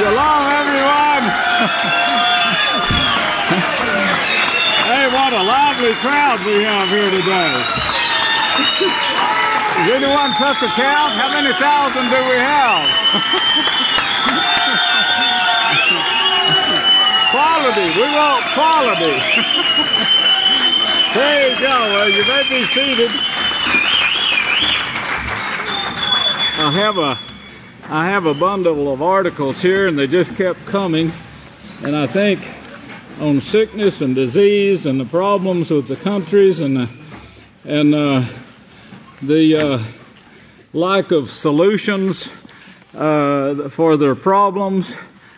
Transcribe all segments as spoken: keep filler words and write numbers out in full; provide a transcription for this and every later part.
Shalom, everyone. Hey, what a lively crowd we have here today. Has anyone took a count? How many thousand do we have? Quality. We want quality. Praise Yahweh. You may be seated. I have a I have a bundle of articles here, and they just kept coming. And I think on sickness and disease and the problems with the countries and the, and uh, the uh, lack of solutions uh, for their problems.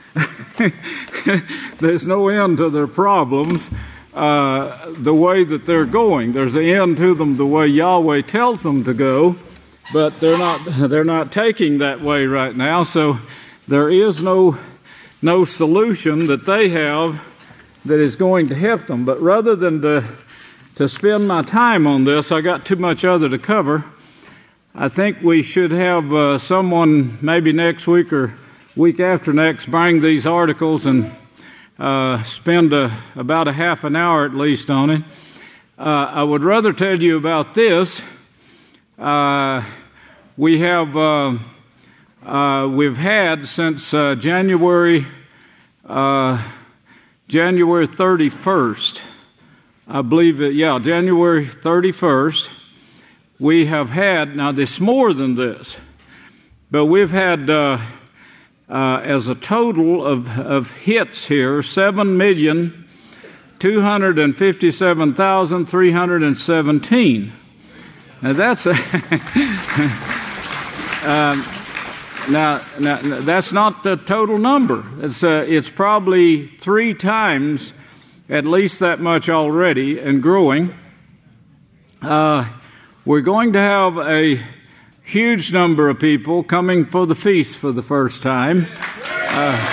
There's no end to their problems. Uh, the way that they're going, there's an end to them the way Yahweh tells them to go. But they're not they're not taking that way right now, so there is no no solution that they have that is going to help them. But rather than to to spend my time on this, I got too much other to cover. I think we should have uh, someone maybe next week or week after next bring these articles and uh, spend a, about a half an hour at least on it. Uh, I would rather tell you about this. Uh, we have, uh, uh, we've had since uh, January, uh, January thirty-first, I believe it, yeah, January thirty-first, we have had, now there's more than this, but we've had, uh, uh, as a total of, of hits here, seven million two hundred fifty-seven thousand three hundred seventeen. Now that's a um, now, now that's not the total number. It's uh, it's probably three times at least that much already and growing. Uh, we're going to have a huge number of people coming for the feast for the first time. Uh,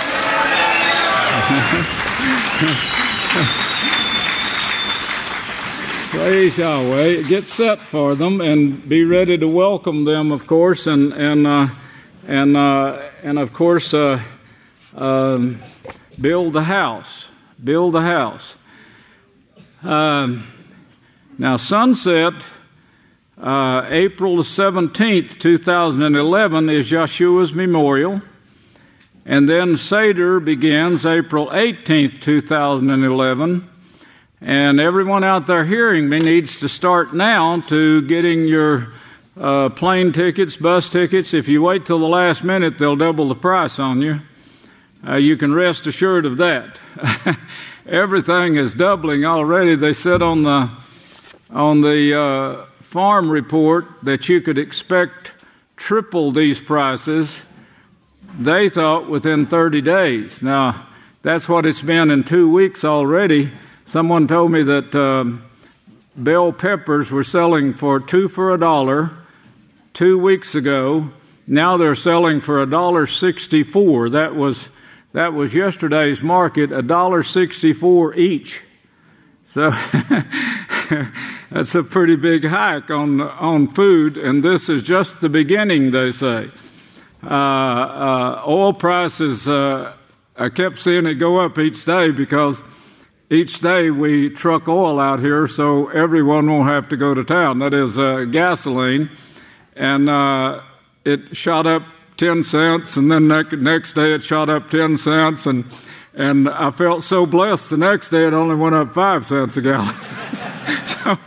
Praise Yahweh. Get set for them and be ready to welcome them, of course, and and uh, and uh, and of course uh, um, build the house. Build the house. Um, now, sunset, uh, April the seventeenth, two thousand eleven, is Yeshua's memorial, and then Seder begins April eighteenth, two thousand eleven. And everyone out there hearing me needs to start now to getting your uh, plane tickets, bus tickets. If you wait till the last minute, they'll double the price on you. Uh, you can rest assured of that. Everything is doubling already. They said on the on the uh, farm report that you could expect triple these prices. They thought within thirty days. Now, that's what it's been in two weeks already. Someone told me that um, bell peppers were selling for two for a dollar two weeks ago. Now they're selling for a dollar sixty-four. That was that was yesterday's market, a dollar sixty-four each. So that's a pretty big hike on on food, and this is just the beginning, they say. Uh, uh, oil prices, uh, I kept seeing it go up each day because each day we truck oil out here, so everyone won't have to go to town. That is uh, gasoline. And uh, it shot up ten cents, and then ne- next day it shot up ten cents. And and I felt so blessed the next day it only went up five cents a gallon. so,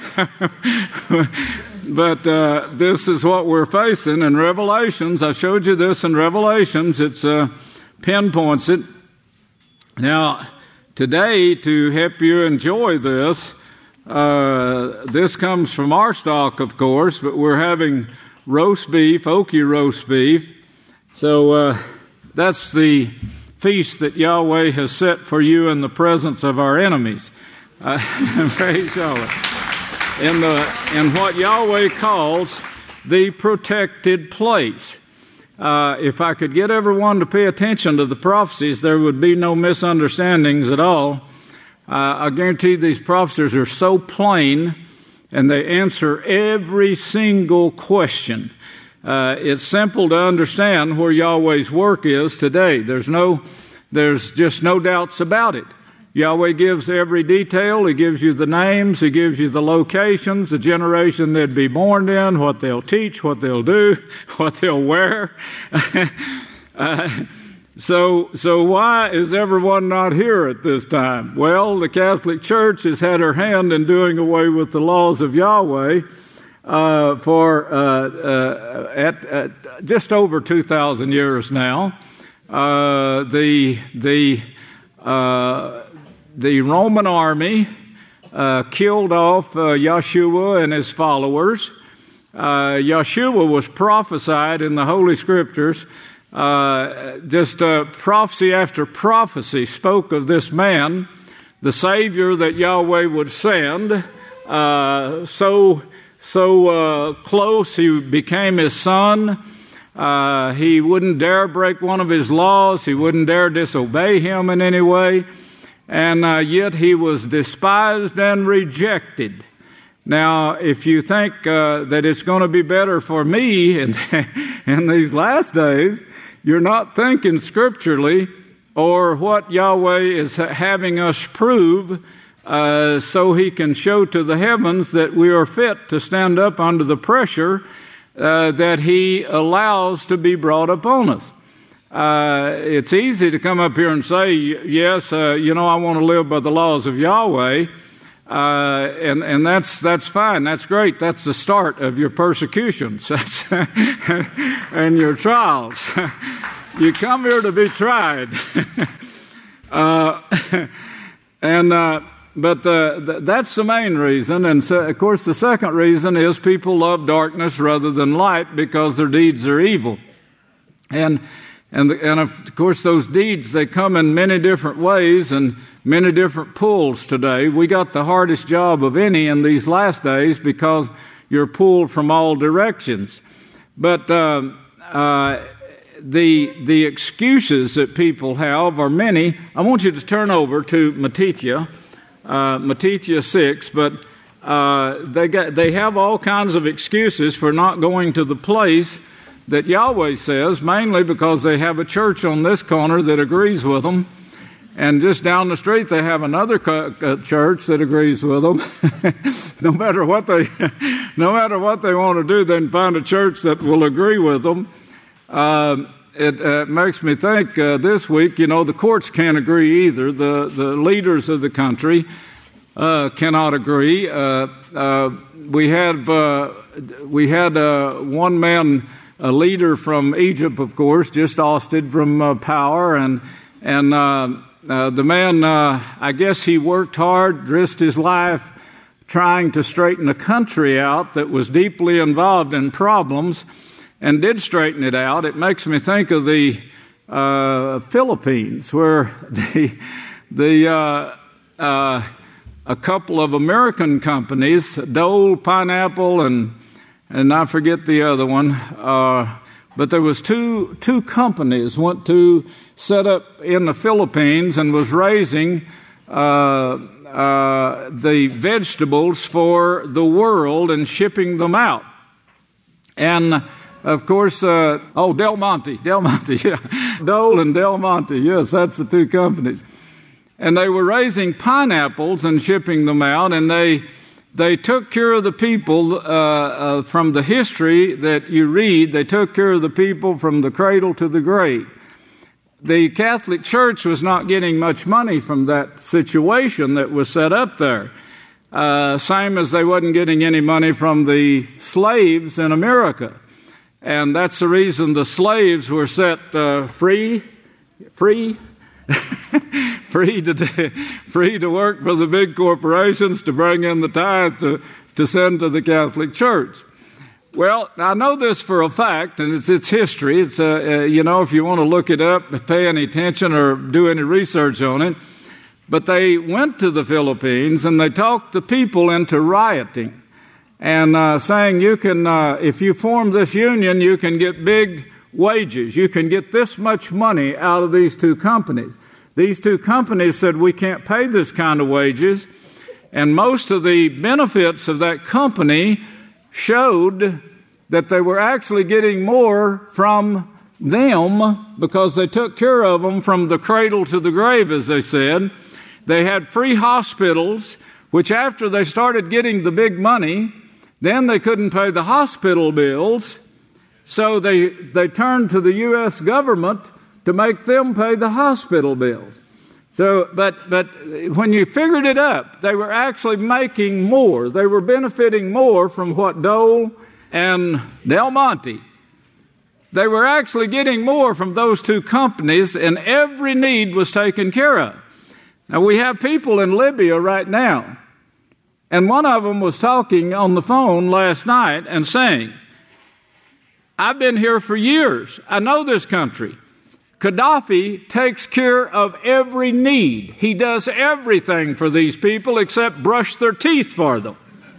but uh, this is what we're facing in Revelations. I showed you this in Revelations. It's uh, pinpoints it. Now, today, to help you enjoy this, uh, this comes from our stock, of course, but we're having roast beef, Okie roast beef. So uh, that's the feast that Yahweh has set for you in the presence of our enemies. Uh, praise Yahweh. In, the, in what Yahweh calls the protected place. Uh, if I could get everyone to pay attention to the prophecies, there would be no misunderstandings at all. Uh, I guarantee these prophecies are so plain, and they answer every single question. Uh, it's simple to understand where Yahweh's work is today. There's no, there's just no doubts about it. Yahweh gives every detail. He gives you the names. He gives you the locations, the generation they'd be born in, what they'll teach, what they'll do, what they'll wear. uh, so, so why is everyone not here at this time? Well, the Catholic Church has had her hand in doing away with the laws of Yahweh uh, for uh, uh, at, at just over two thousand years now. Uh, the the uh, The Roman army uh, killed off uh, Yeshua and his followers. Uh, Yeshua was prophesied in the Holy Scriptures. Uh, just uh, prophecy after prophecy spoke of this man, the Savior that Yahweh would send. Uh, so so uh, close, he became his son. Uh, he wouldn't dare break one of his laws. He wouldn't dare disobey him in any way. And uh, yet he was despised and rejected. Now, if you think uh, that it's going to be better for me in, in these last days, you're not thinking scripturally or what Yahweh is having us prove uh, so he can show to the heavens that we are fit to stand up under the pressure uh, that he allows to be brought upon us. Uh, it's easy to come up here and say, yes, uh, you know, I want to live by the laws of Yahweh, uh, and, and that's, that's fine. That's great. That's the start of your persecutions and your trials. You come here to be tried. uh, and, uh, but, uh, th- that's the main reason. And so, of course, the second reason is people love darkness rather than light because their deeds are evil. And, And, and of course, those deeds, they come in many different ways and many different pulls today. We got the hardest job of any in these last days because you're pulled from all directions. But uh, uh, the the excuses that people have are many. I want you to turn over to Matthew, uh, Matthew six, but uh, they got, they have all kinds of excuses for not going to the place that Yahweh says, mainly because they have a church on this corner that agrees with them, and just down the street they have another co- uh, church that agrees with them. no matter what they, no matter what they want to do, they can find a church that will agree with them. Uh, it uh, makes me think uh, this week, you know, the courts can't agree either. The the leaders of the country uh, cannot agree. Uh, uh, we have uh, we had uh, one man. A leader from Egypt, of course, just ousted from uh, power, and and uh, uh, the man, uh, I guess he worked hard, risked his life trying to straighten a country out that was deeply involved in problems, and did straighten it out. It makes me think of the uh, Philippines, where the the uh, uh, a couple of American companies, Dole, Pineapple, and And I forget the other one, uh, but there was two two companies went to set up in the Philippines and was raising uh, uh, the vegetables for the world and shipping them out. And of course, uh, oh, Del Monte, Del Monte, yeah, Dole and Del Monte, yes, that's the two companies. And they were raising pineapples and shipping them out, and they. They took care of the people uh, uh, from the history that you read. They took care of the people from the cradle to the grave. The Catholic Church was not getting much money from that situation that was set up there. Uh, same as they wasn't getting any money from the slaves in America. And that's the reason the slaves were set uh, free, free, free to free to work for the big corporations to bring in the tithe to, to send to the Catholic Church. Well, I know this for a fact, and it's its history. It's uh, uh, you know, if you want to look it up, pay any attention or do any research on it. But they went to the Philippines and they talked the people into rioting and uh, saying, you can, uh, if you form this union, you can get big wages. You can get this much money out of these two companies. These two companies said, we can't pay this kind of wages. And most of the benefits of that company showed that they were actually getting more from them because they took care of them from the cradle to the grave, as they said. They had free hospitals, which after they started getting the big money, then they couldn't pay the hospital bills. So they, they turned to the U S government to make them pay the hospital bills. So, but, but when you figured it up, they were actually making more. They were benefiting more from what Dole and Del Monte. They were actually getting more from those two companies, and every need was taken care of. Now, we have people in Libya right now, and one of them was talking on the phone last night and saying, I've been here for years. I know this country. Gaddafi takes care of every need. He does everything for these people except brush their teeth for them.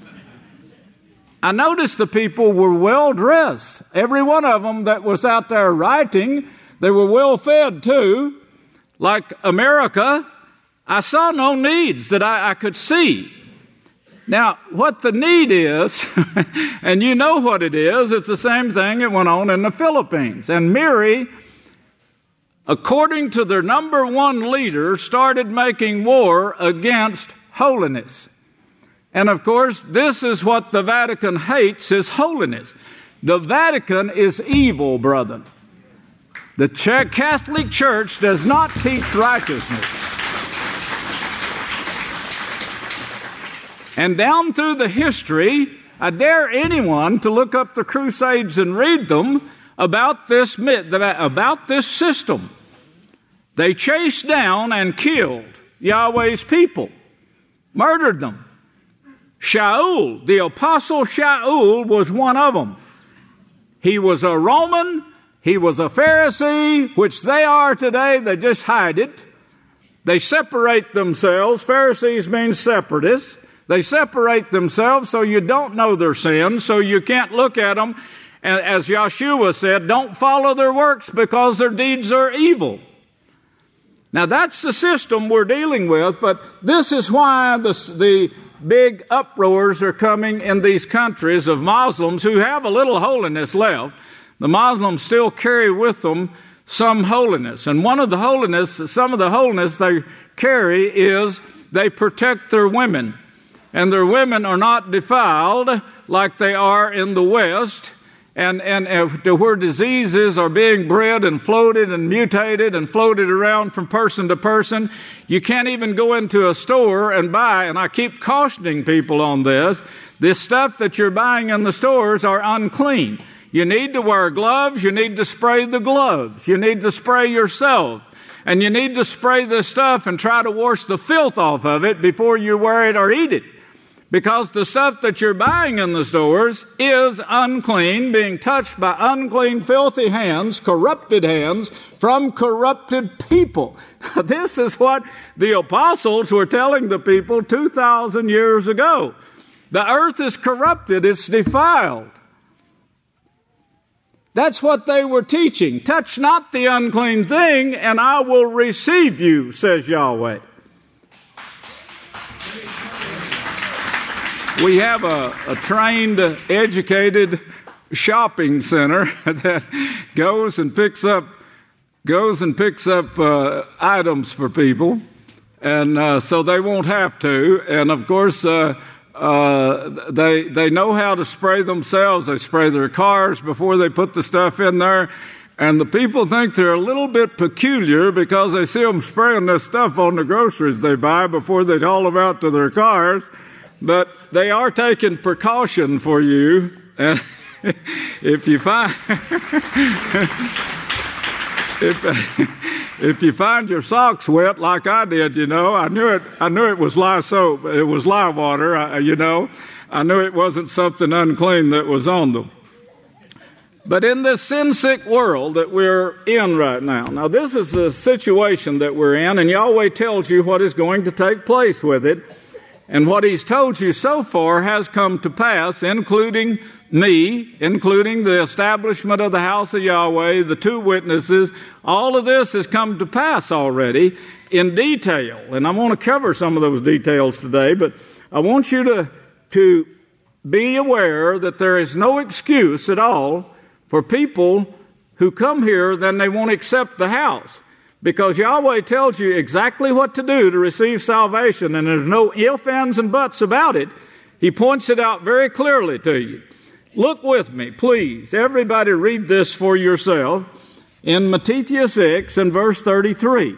I noticed the people were well dressed. Every one of them that was out there writing, they were well fed too. Like America, I saw no needs that I, I could see. Now, what the need is, and you know what it is, it's the same thing that went on in the Philippines. And Miri, according to their number one leader, started making war against holiness. And of course, this is what the Vatican hates, is holiness. The Vatican is evil, brethren. The Catholic Church does not teach righteousness. And down through the history, I dare anyone to look up the Crusades and read them about this myth, about this system. They chased down and killed Yahweh's people, murdered them. Shaul, the apostle Shaul, was one of them. He was a Roman, he was a Pharisee, which they are today, they just hide it. They separate themselves. Pharisees mean separatists. They separate themselves so you don't know their sins, so you can't look at them. And as Yeshua said, don't follow their works because their deeds are evil. Now that's the system we're dealing with, but this is why the, the big uproars are coming in these countries of Muslims who have a little holiness left. The Muslims still carry with them some holiness. And one of the holiness, some of the holiness they carry is they protect their women. And their women are not defiled like they are in the West, and, and uh, where diseases are being bred and floated and mutated and floated around from person to person. You can't even go into a store and buy, and I keep cautioning people on this, this stuff that you're buying in the stores are unclean. You need to wear gloves, you need to spray the gloves, you need to spray yourself. And you need to spray this stuff and try to wash the filth off of it before you wear it or eat it. Because the stuff that you're buying in the stores is unclean, being touched by unclean, filthy hands, corrupted hands from corrupted people. This is what the apostles were telling the people two thousand years ago. The earth is corrupted, it's defiled. That's what they were teaching. Touch not the unclean thing, and I will receive you, says Yahweh. We have a, a trained, educated shopping center that goes and picks up goes and picks up uh, items for people, and uh, so they won't have to. And of course, uh, uh, they they know how to spray themselves. They spray their cars before they put the stuff in there. And the people think they're a little bit peculiar because they see them spraying this stuff on the groceries they buy before they haul them out to their cars. But they are taking precaution for you. And if you find if if you find your socks wet like I did, you know, I knew it. I knew it was lye soap. It was lye water. I, you know, I knew it wasn't something unclean that was on them. But in this sin-sick world that we're in right now, now this is the situation that we're in, and Yahweh tells you what is going to take place with it. And what He's told you so far has come to pass, including me, including the establishment of the house of Yahweh, the two witnesses. All of this has come to pass already in detail. And I want to cover some of those details today, but I want you to, to be aware that there is no excuse at all for people who come here, then they won't accept the house. Because Yahweh tells you exactly what to do to receive salvation, and there's no ifs, ands, and buts about it. He points it out very clearly to you. Look with me, please. Everybody read this for yourself. In Matthew six and verse thirty-three.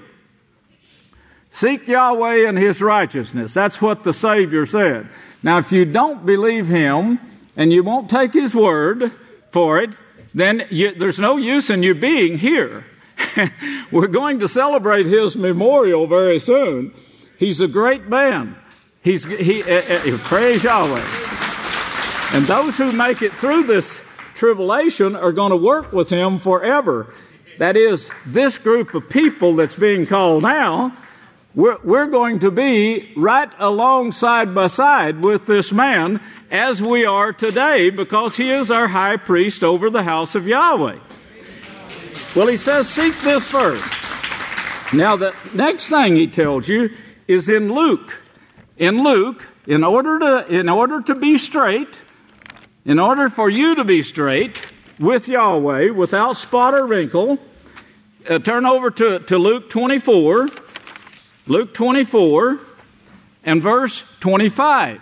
Seek Yahweh and His righteousness. That's what the Savior said. Now, if you don't believe Him and you won't take His word for it, then you, there's no use in you being here. We're going to celebrate His memorial very soon. He's a great man. He's he uh, uh, praise Yahweh. And those who make it through this tribulation are going to work with Him forever. That is, this group of people that's being called now, we're, we're going to be right along side by side with this man as we are today, because he is our high priest over the house of Yahweh. Well, he says, seek this first. Now, the next thing he tells you is in Luke. In Luke, in order to, in order to be straight, in order for you to be straight with Yahweh, without spot or wrinkle, uh, turn over to, to Luke twenty-four, Luke twenty-four, and verse twenty-five.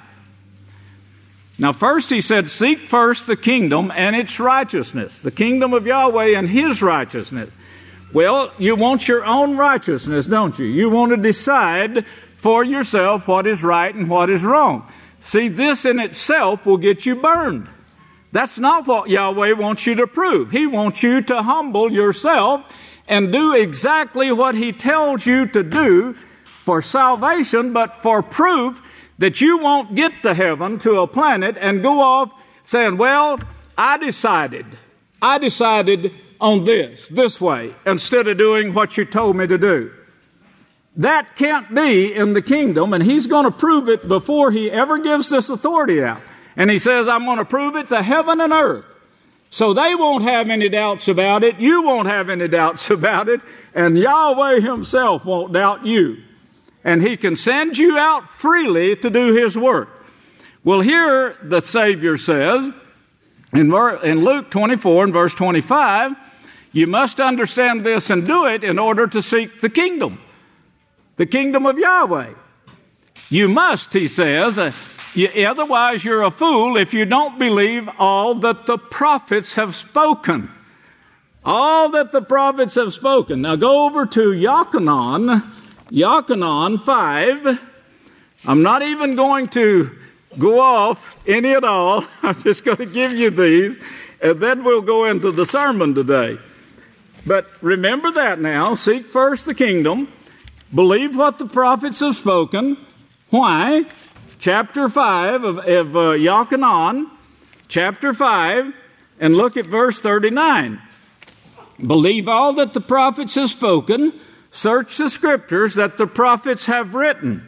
Now, first he said, seek first the kingdom and its righteousness, the kingdom of Yahweh and His righteousness. Well, you want your own righteousness, don't you? You want to decide for yourself what is right and what is wrong. See, this in itself will get you burned. That's not what Yahweh wants you to prove. He wants you to humble yourself and do exactly what He tells you to do for salvation, but for proof that you won't get to heaven, to a planet, and go off saying, well, I decided. I decided on this, this way, instead of doing what you told me to do. That can't be in the kingdom, and He's going to prove it before He ever gives this authority out. And He says, I'm going to prove it to heaven and earth. So they won't have any doubts about it. You won't have any doubts about it. And Yahweh Himself won't doubt you. And He can send you out freely to do His work. Well, here the Savior says, in Luke twenty-four and verse twenty-five, you must understand this and do it in order to seek the kingdom. The kingdom of Yahweh. You must, He says, uh, you, otherwise you're a fool if you don't believe all that the prophets have spoken. All that the prophets have spoken. Now go over to Yochanan, Yochanan five. I'm not even going to go off any at all. I'm just going to give you these, and then we'll go into the sermon today. But remember that now. Seek first the kingdom. Believe what the prophets have spoken. Why? Chapter five of, of uh, Yochanan, chapter five, and look at verse thirty-nine. Believe all that the prophets have spoken. Search the scriptures that the prophets have written.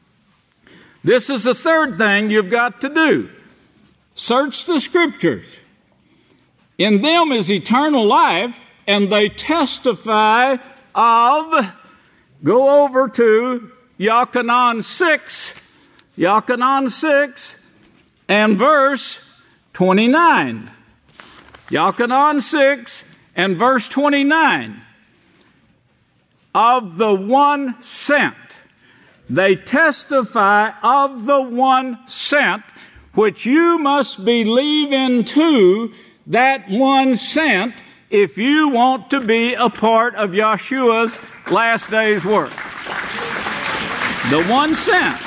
This is the third thing you've got to do. Search the scriptures. In them is eternal life, and they testify of... Go over to Yochanan six, Yochanan six, and verse twenty-nine. Yochanan six and verse twenty-nine. Of the one sent. They testify of the one sent, which you must believe into that one sent if you want to be a part of Yeshua's last day's work. The one sent.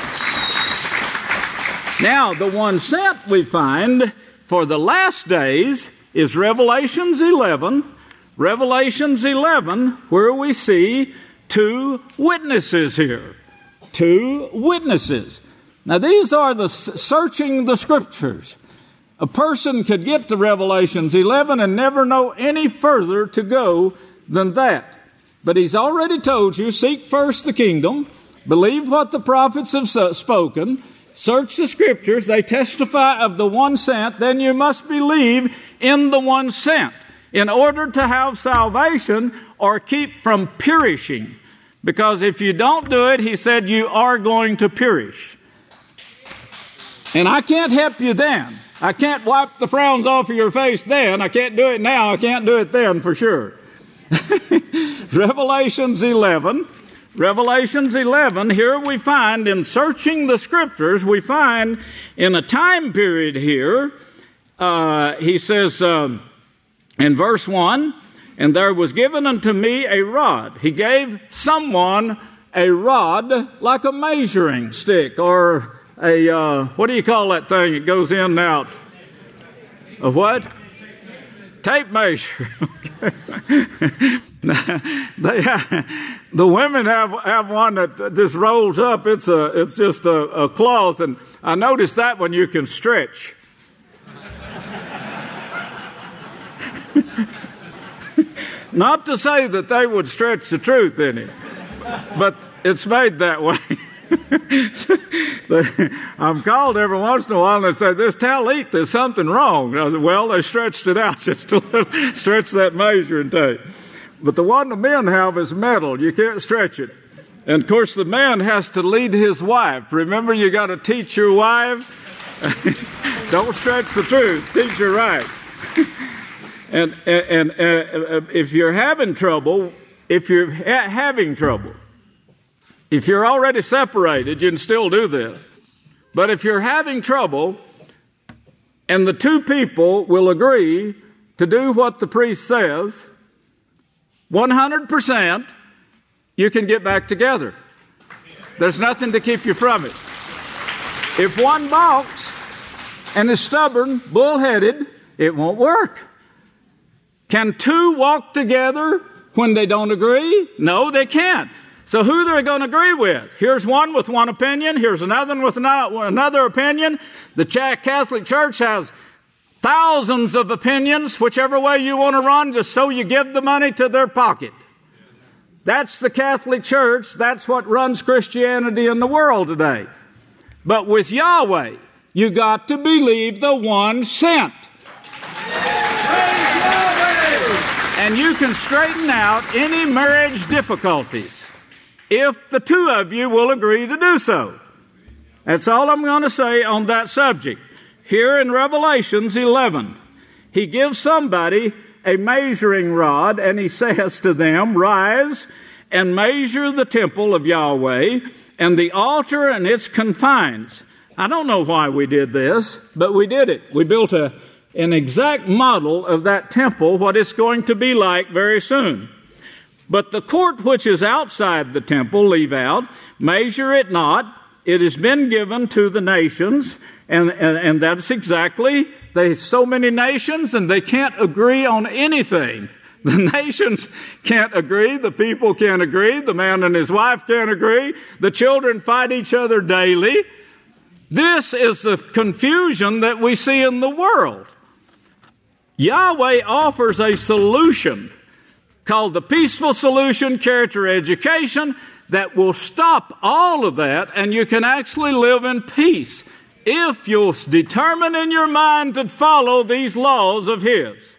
Now, the one sent we find for the last days is Revelations eleven. Revelations eleven, where we see two witnesses here. Two witnesses. Now, these are the searching the scriptures. A person could get to Revelations eleven and never know any further to go than that. But He's already told you, seek first the kingdom, believe what the prophets have spoken, search the scriptures, they testify of the one sent, then you must believe in the one sent in order to have salvation or keep from perishing. Because if you don't do it, He said, you are going to perish. And I can't help you then. I can't wipe the frowns off of your face then. I can't do it now. I can't do it then for sure. Revelations eleven. Revelations eleven, here we find in searching the scriptures, we find in a time period here, uh, he says uh, in verse one, and there was given unto me a rod. He gave someone a rod like a measuring stick or a, uh, what do you call that thing? It goes in and out. A what? Tape measure. they have, the women have have one that just rolls up. It's a it's just a, a cloth, and I noticed that one you can stretch. Not to say that they would stretch the truth in it, but it's made that way. I'm called every once in a while and they say, "This tallit, there's something wrong." I said, well, they stretched it out just a little, stretch that measuring tape. But the one the men have is metal. You can't stretch it. And of course, the man has to lead his wife. Remember, you got to teach your wife. Don't stretch the truth. Teach her right. and and, and uh, if you're having trouble, if you're ha- having trouble. If you're already separated, you can still do this. But if you're having trouble and the two people will agree to do what the priest says, one hundred percent, you can get back together. There's nothing to keep you from it. If one balks and is stubborn, bullheaded, it won't work. Can two walk together when they don't agree? No, they can't. So who are they going to agree with? Here's one with one opinion. Here's another one with another opinion. The Catholic Church has thousands of opinions. Whichever way you want to run, just so you give the money to their pocket. That's the Catholic Church. That's what runs Christianity in the world today. But with Yahweh, you got to believe the one sent. And you can straighten out any marriage difficulties if the two of you will agree to do so. That's all I'm going to say on that subject. Here in Revelations eleven, he gives somebody a measuring rod, and he says to them, "Rise and measure the temple of Yahweh and the altar and its confines." I don't know why we did this, but we did it. We built a, an exact model of that temple, what it's going to be like very soon. But the court which is outside the temple, leave out, measure it not. It has been given to the nations, and, and, and that's exactly, there's so many nations and they can't agree on anything. The nations can't agree, the people can't agree, the man and his wife can't agree, the children fight each other daily. This is the confusion that we see in the world. Yahweh offers a solution called the peaceful solution, character education, that will stop all of that, and you can actually live in peace if you'll determine in your mind to follow these laws of His.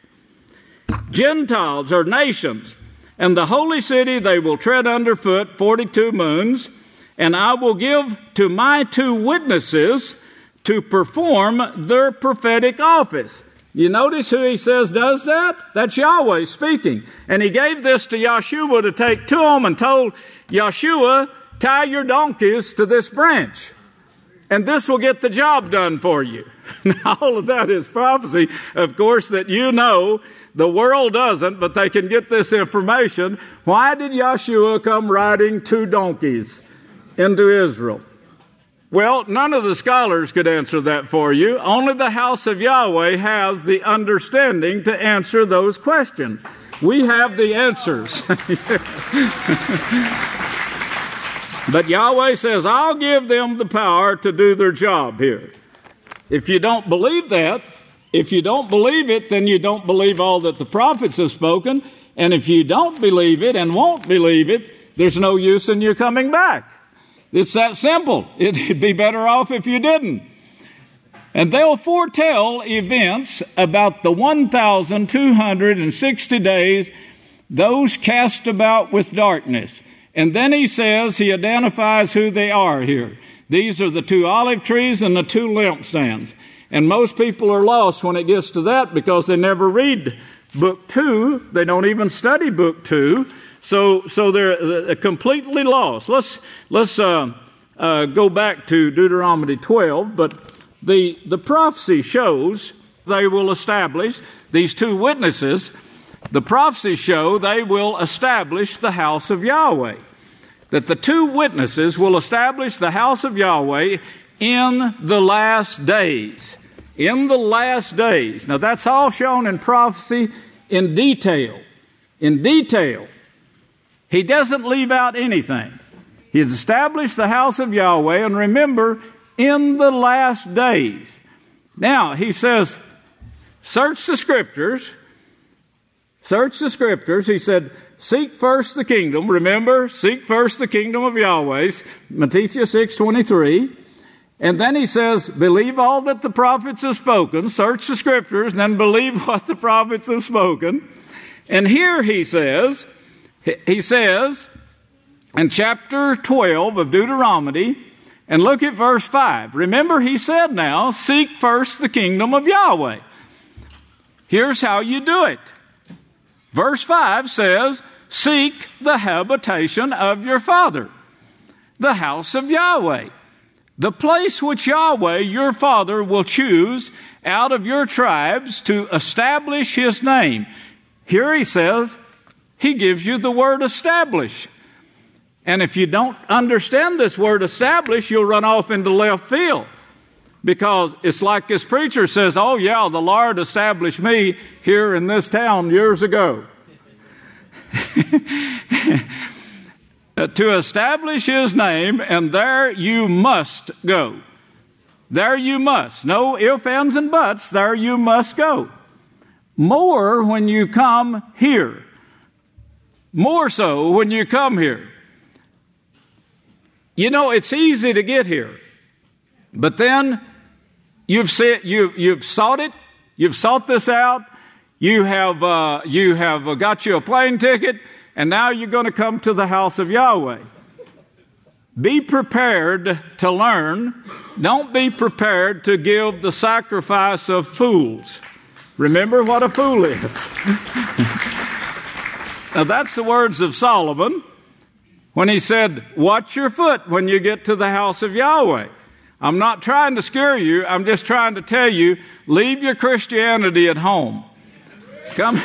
Gentiles or nations, and the holy city they will tread underfoot forty-two moons, and I will give to my two witnesses to perform their prophetic office. You notice who he says does that? That's Yahweh speaking. And he gave this to Yeshua to take to him and told Yeshua, tie your donkeys to this branch. And this will get the job done for you. Now, all of that is prophecy, of course, that you know the world doesn't, but they can get this information. Why did Yeshua come riding two donkeys into Israel? Well, none of the scholars could answer that for you. Only the house of Yahweh has the understanding to answer those questions. We have the answers. But Yahweh says, I'll give them the power to do their job here. If you don't believe that, if you don't believe it, then you don't believe all that the prophets have spoken. And if you don't believe it and won't believe it, there's no use in you coming back. It's that simple. It'd be better off if you didn't. And they'll foretell events about the one thousand two hundred sixty days, those cast about with darkness. And then he says, he identifies who they are here. These are the two olive trees and the two lampstands. And most people are lost when it gets to that because they never read book two. They don't even study book two. So, so they're uh, completely lost. Let's, let's, uh, uh, go back to Deuteronomy twelve. But the, the prophecy shows they will establish these two witnesses. The prophecies show they will establish the house of Yahweh. That the two witnesses will establish the house of Yahweh in the last days. In the last days. Now that's all shown in prophecy in detail. In detail. He doesn't leave out anything. He has established the house of Yahweh, and remember, in the last days. Now, he says, search the Scriptures. Search the Scriptures. He said, seek first the kingdom. Remember, seek first the kingdom of Yahweh. Matthew six twenty-three. And then he says, believe all that the prophets have spoken. Search the Scriptures, and then believe what the prophets have spoken. And here he says, he says, in chapter twelve of Deuteronomy, and look at verse five. Remember, he said now, seek first the kingdom of Yahweh. Here's how you do it. Verse five says, seek the habitation of your father, the house of Yahweh, the place which Yahweh your father will choose out of your tribes to establish his name. Here he says, he gives you the word establish. And if you don't understand this word establish, you'll run off into left field. Because it's like this preacher says, oh yeah, the Lord established me here in this town years ago. To establish his name, and there you must go. There you must. No ifs, ands, and buts. There you must go. More when you come here. More so when you come here. You know, it's easy to get here. But then you've said, you, you've sought it. You've sought this out. You have, uh, you have got you a plane ticket. And now you're going to come to the house of Yahweh. Be prepared to learn. Don't be prepared to give the sacrifice of fools. Remember what a fool is. Now that's the words of Solomon when he said, watch your foot when you get to the house of Yahweh. I'm not trying to scare you. I'm just trying to tell you, leave your Christianity at home. Come.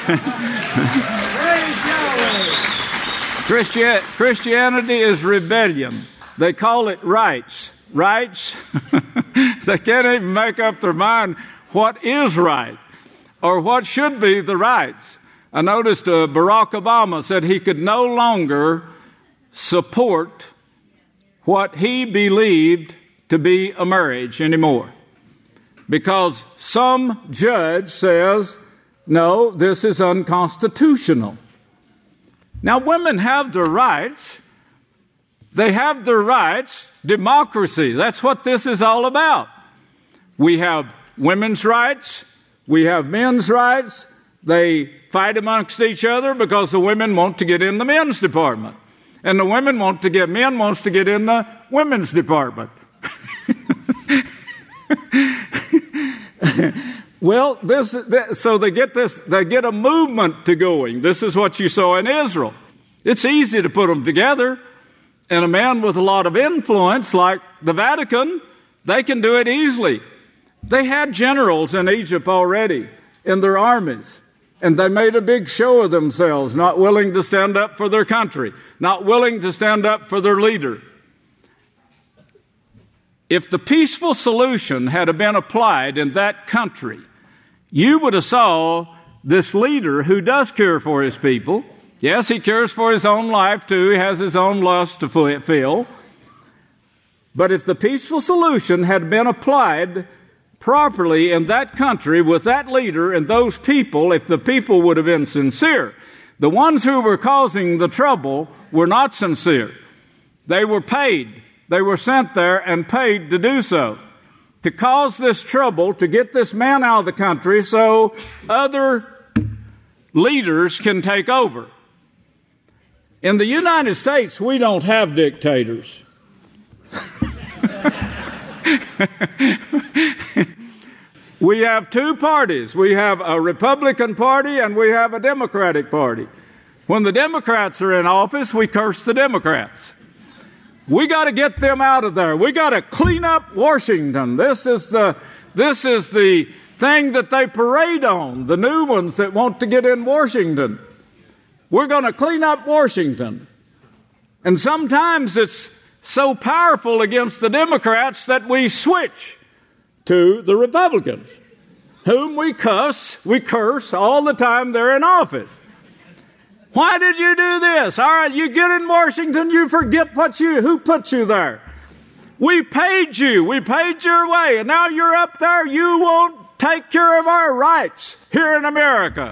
Christi- Christianity is rebellion. They call it rights. Rights? They can't even make up their mind what is right or what should be the rights. I noticed uh, Barack Obama said he could no longer support what he believed to be a marriage anymore because some judge says, no, this is unconstitutional. Now, women have their rights. They have their rights. Democracy, that's what this is all about. We have women's rights. We have men's rights. They fight amongst each other because the women want to get in the men's department. And the women want to get, men wants to get in the women's department. Well, this, this, so they get this, they get a movement to going. This is what you saw in Israel. It's easy to put them together. And a man with a lot of influence, like the Vatican, they can do it easily. They had generals in Egypt already in their armies. And they made a big show of themselves, not willing to stand up for their country, not willing to stand up for their leader. If the peaceful solution had been applied in that country, you would have saw this leader who does care for his people. Yes, he cares for his own life too. He has his own lust to fulfill. But if the peaceful solution had been applied properly in that country with that leader and those people, if the people would have been sincere, the ones who were causing the trouble were not sincere. They were paid. They were sent there and paid to do so, to cause this trouble, to get this man out of the country so other leaders can take over. In the United States, we don't have dictators. We have two parties. We have a Republican Party and we have a Democratic Party. When the Democrats are in office, we curse the Democrats. We got to get them out of there. We got to clean up Washington. This is the this is the thing that they parade on, the new ones that want to get in Washington. We're going to clean up Washington. And sometimes it's so powerful against the Democrats that we switch to the Republicans, whom we cuss, we curse all the time they're in office. Why did you do this? All right, you get in Washington, you forget what you who put you there. We paid you, we paid your way, and now you're up there, you won't take care of our rights here in America.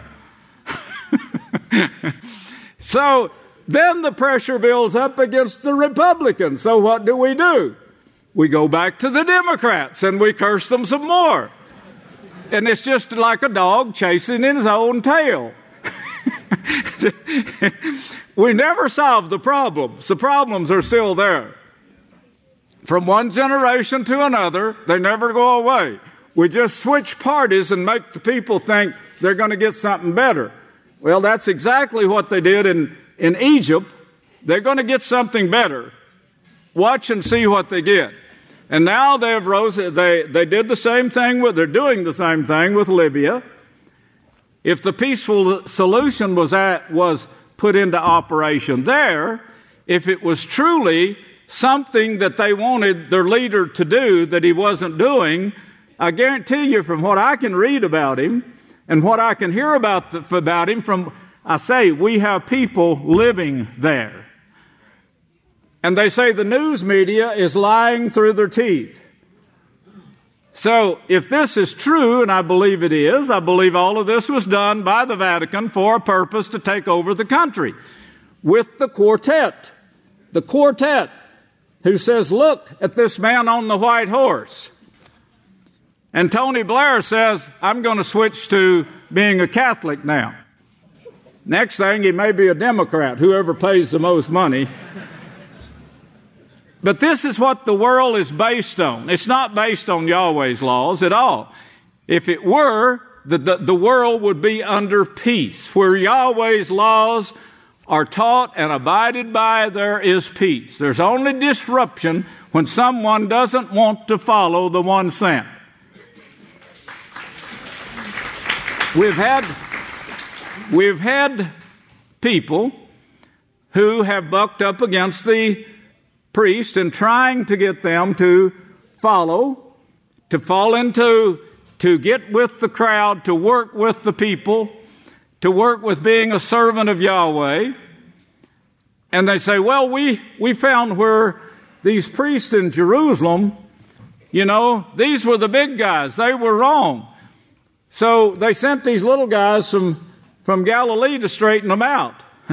So then the pressure builds up against the Republicans. So what do we do? We go back to the Democrats and we curse them some more. And it's just like a dog chasing his own tail. We never solve the problems. The problems are still there. From one generation to another, they never go away. We just switch parties and make the people think they're going to get something better. Well, that's exactly what they did in, in Egypt. They're going to get something better. Watch and see what they get. And now they have rose, they, they did the same thing with, they're doing the same thing with Libya. If the peaceful solution was at, was put into operation there, if it was truly something that they wanted their leader to do that he wasn't doing, I guarantee you from what I can read about him and what I can hear about, the, about him from, I say, we have people living there. And they say the news media is lying through their teeth. So if this is true, and I believe it is, I believe all of this was done by the Vatican for a purpose to take over the country. With the quartet, the quartet who says, look at this man on the white horse. And Tony Blair says, I'm going to switch to being a Catholic now. Next thing, he may be a Democrat, whoever pays the most money. But this is what the world is based on. It's not based on Yahweh's laws at all. If it were, the, the, the world would be under peace. Where Yahweh's laws are taught and abided by, there is peace. There's only disruption when someone doesn't want to follow the one sent. We've had, we've had people who have bucked up against the priest and trying to get them to follow, to fall into, to get with the crowd, to work with the people, to work with being a servant of Yahweh. And they say, well, we, we found where these priests in Jerusalem, you know, these were the big guys. They were wrong. So they sent these little guys from, from Galilee to straighten them out.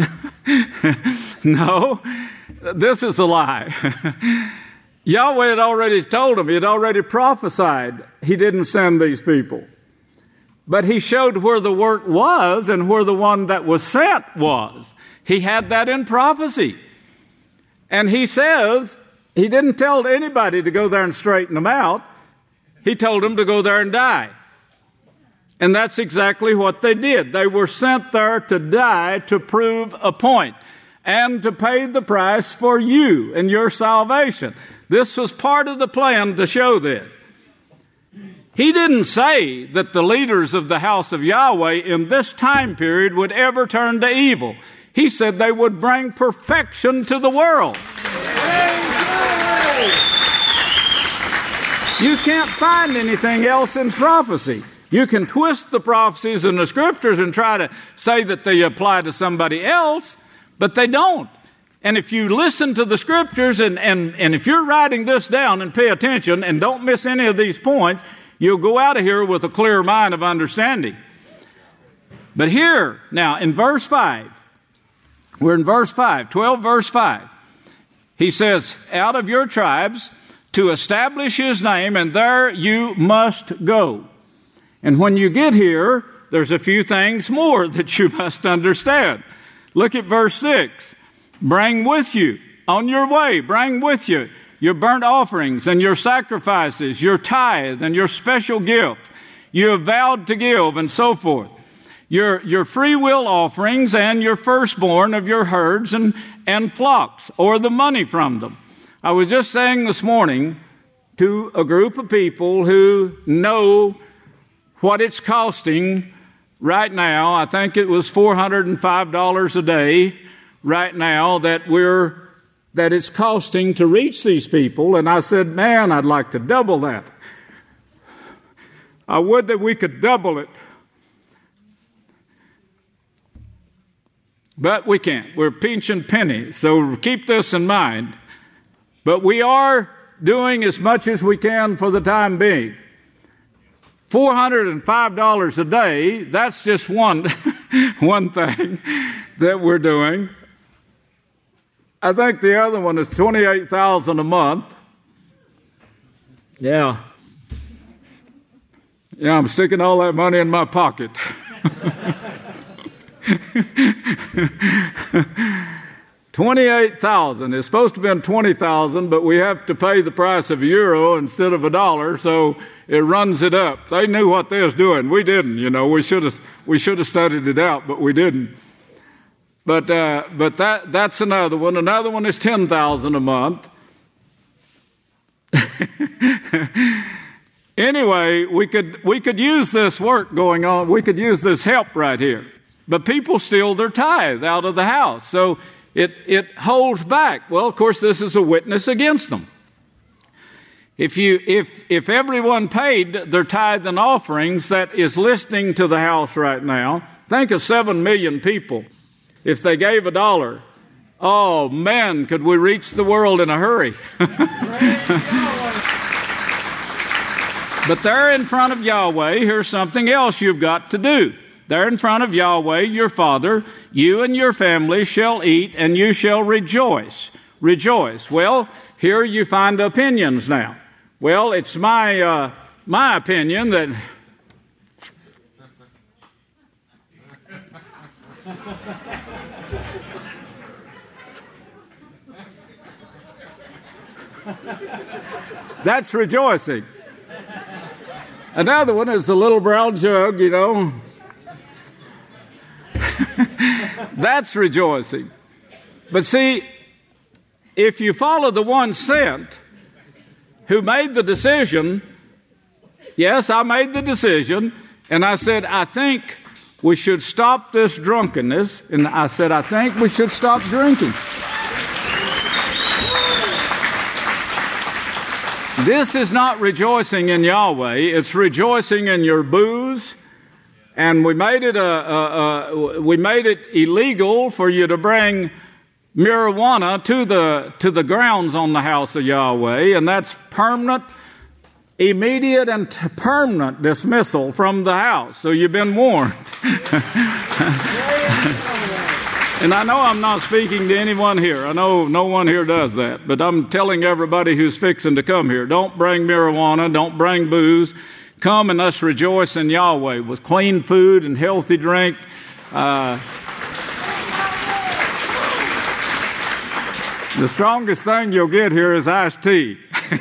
No. This is a lie. Yahweh had already told him, he had already prophesied he didn't send these people. But he showed where the work was and where the one that was sent was. He had that in prophecy. And he says, he didn't tell anybody to go there and straighten them out. He told them to go there and die. And that's exactly what they did. They were sent there to die to prove a point. And to pay the price for you and your salvation. This was part of the plan to show this. He didn't say that the leaders of the house of Yahweh in this time period would ever turn to evil. He said they would bring perfection to the world. You can't find anything else in prophecy. You can twist the prophecies in the scriptures and try to say that they apply to somebody else, but they don't. And if you listen to the scriptures and, and, and if you're writing this down and pay attention and don't miss any of these points, you'll go out of here with a clear mind of understanding. But here, now in verse five, we're in verse five, twelve verse five. He says, out of your tribes to establish his name, and there you must go. And when you get here, there's a few things more that you must understand. Look at verse six. Bring with you, on your way, bring with you your burnt offerings and your sacrifices, your tithe and your special gift, you have vowed to give, and so forth. Your, your free will offerings and your firstborn of your herds and, and flocks, or the money from them. I was just saying this morning to a group of people who know what it's costing right now. I think it was four hundred five dollars a day right now that we're that it's costing to reach these people. And I said, man, I'd like to double that. I would that we could double it. But we can't. We're pinching pennies. So keep this in mind. But we are doing as much as we can for the time being. four hundred five dollars a day, that's just one, one thing that we're doing. I think the other one is twenty-eight thousand dollars a month. Yeah. Yeah, I'm sticking all that money in my pocket. twenty-eight thousand dollars. It's supposed to have been twenty thousand dollars, but we have to pay the price of a euro instead of a dollar, so it runs it up. They knew what they was doing. We didn't, you know. We should have we should have studied it out, but we didn't. But uh, but that that's another one. Another one is ten thousand dollars a month. Anyway, we could we could use this work going on. We could use this help right here. But people steal their tithe out of the house, so it it holds back. Well, of course, this is a witness against them. If you if if everyone paid their tithe and offerings that is listening to the house right now, think of seven million people. If they gave a dollar, oh man, could we reach the world in a hurry? But there in front of Yahweh, here's something else you've got to do. There in front of Yahweh, your Father, you and your family shall eat, and you shall rejoice. Rejoice. Well, here you find opinions now. Well, it's my uh, my opinion that that's rejoicing. Another one is the little brown jug, you know. That's rejoicing. But see, if you follow the one sent who made the decision, yes, I made the decision, and I said, I think we should stop this drunkenness, and I said, I think we should stop drinking. This is not rejoicing in Yahweh. It's rejoicing in your booze. And we made it a, a, a we made it illegal for you to bring marijuana to the to the grounds on the house of Yahweh, and that's permanent, immediate, and t- permanent dismissal from the house. So you've been warned. And I know I'm not speaking to anyone here. I know no one here does that. But I'm telling everybody who's fixing to come here, don't bring marijuana, don't bring booze. Come and let's rejoice in Yahweh with clean food and healthy drink. Uh, the strongest thing you'll get here is iced tea.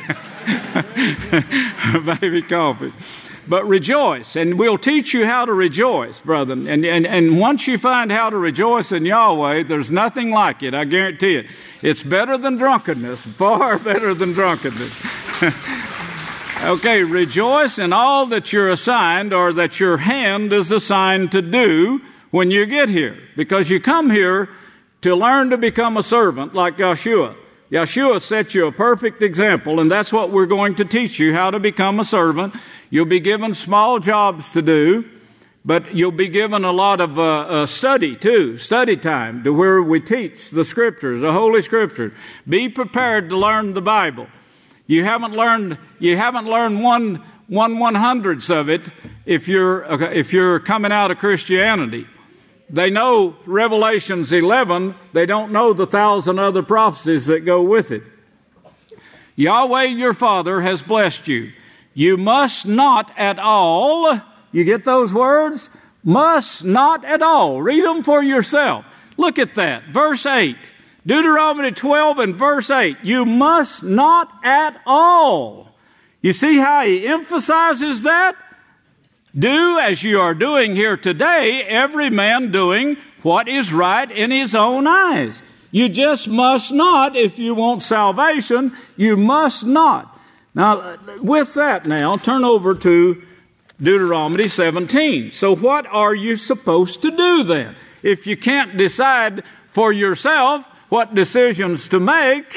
Maybe coffee. But rejoice, and we'll teach you how to rejoice, brother. And, and, and once you find how to rejoice in Yahweh, there's nothing like it, I guarantee it. It's better than drunkenness, far better than drunkenness. Okay, rejoice in all that you're assigned, or that your hand is assigned to do when you get here. Because you come here to learn to become a servant like Yeshua. Yeshua set you a perfect example, and that's what we're going to teach you, how to become a servant. You'll be given small jobs to do, but you'll be given a lot of uh, uh, study too, study time, to where we teach the Scriptures, the Holy Scriptures. Be prepared to learn the Bible. You haven't learned, you haven't learned one, one one hundredths of it if you're, if you're coming out of Christianity. They know Revelations eleven. They don't know the thousand other prophecies that go with it. Yahweh your Father has blessed you. You must not at all, you get those words? Must not at all. Read them for yourself. Look at that. Verse eight. Deuteronomy twelve and verse eight, you must not at all. You see how he emphasizes that? Do as you are doing here today, every man doing what is right in his own eyes. You just must not, if you want salvation, you must not. Now, with that now, turn over to Deuteronomy seventeen. So what are you supposed to do then? If you can't decide for yourself what decisions to make,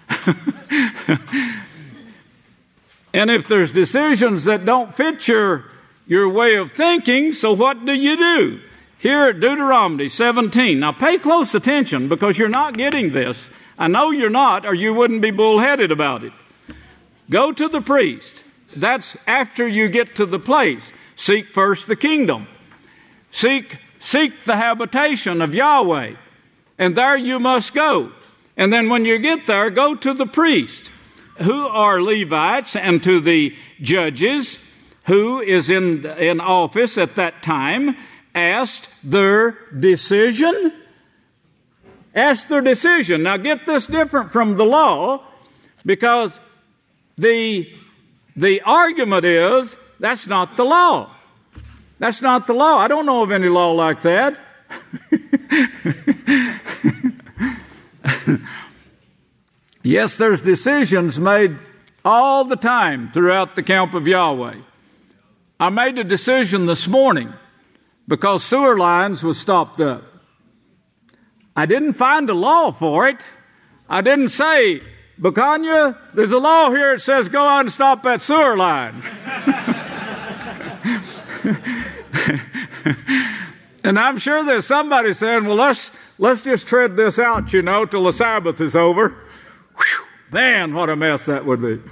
and if there's decisions that don't fit your, your way of thinking, so what do you do? Here at Deuteronomy seventeen. Now pay close attention because you're not getting this. I know you're not, or you wouldn't be bullheaded about it. Go to the priest. That's after you get to the place. Seek first the kingdom. Seek, seek the habitation of Yahweh. And there you must go. And then when you get there, go to the priest, who are Levites, and to the judges, who is in, in office at that time. Asked their decision. Asked their decision. Now get this different from the law, because the, the argument is, that's not the law. That's not the law. I don't know of any law like that. Yes, there's decisions made all the time throughout the camp of Yahweh. I made a decision this morning because sewer lines was stopped up. I didn't find a law for it. I didn't say, Bacania, there's a law here that says go out and stop that sewer line. And I'm sure there's somebody saying, well, let's, let's just tread this out, you know, till the Sabbath is over. Whew, man, what a mess that would be.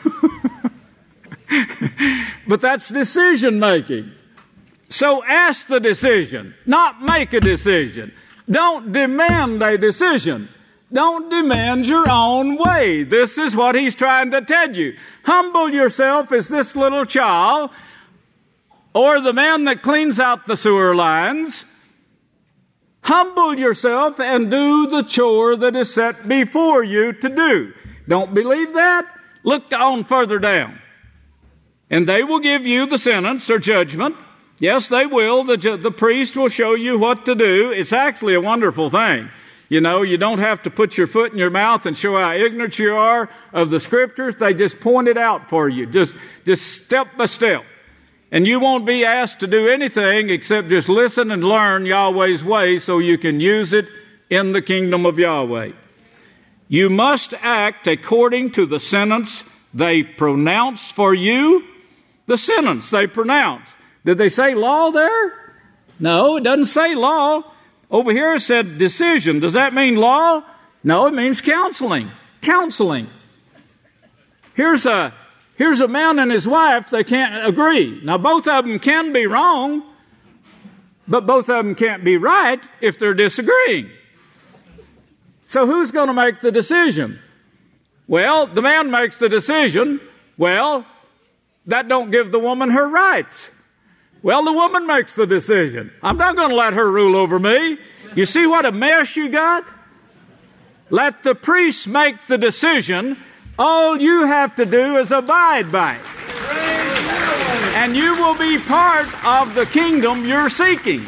But that's decision making. So ask the decision, not make a decision. Don't demand a decision. Don't demand your own way. This is what he's trying to tell you. Humble yourself as this little child, or the man that cleans out the sewer lines. Humble yourself and do the chore that is set before you to do. Don't believe that? Look on further down. And they will give you the sentence or judgment. Yes, they will. The, the priest will show you what to do. It's actually a wonderful thing. You know, you don't have to put your foot in your mouth and show how ignorant you are of the Scriptures. They just point it out for you, just, just step by step. And you won't be asked to do anything except just listen and learn Yahweh's way so you can use it in the kingdom of Yahweh. You must act according to the sentence they pronounce for you. The sentence they pronounce. Did they say law there? No, it doesn't say law. Over here it said decision. Does that mean law? No, it means counseling. Counseling. Here's a, here's a man and his wife, they can't agree. Now both of them can be wrong, but both of them can't be right if they're disagreeing. So who's going to make the decision? Well, the man makes the decision. Well, that don't give the woman her rights. Well, the woman makes the decision. I'm not going to let her rule over me. You see what a mess you got? Let the priest make the decision. All you have to do is abide by it. And you will be part of the kingdom you're seeking.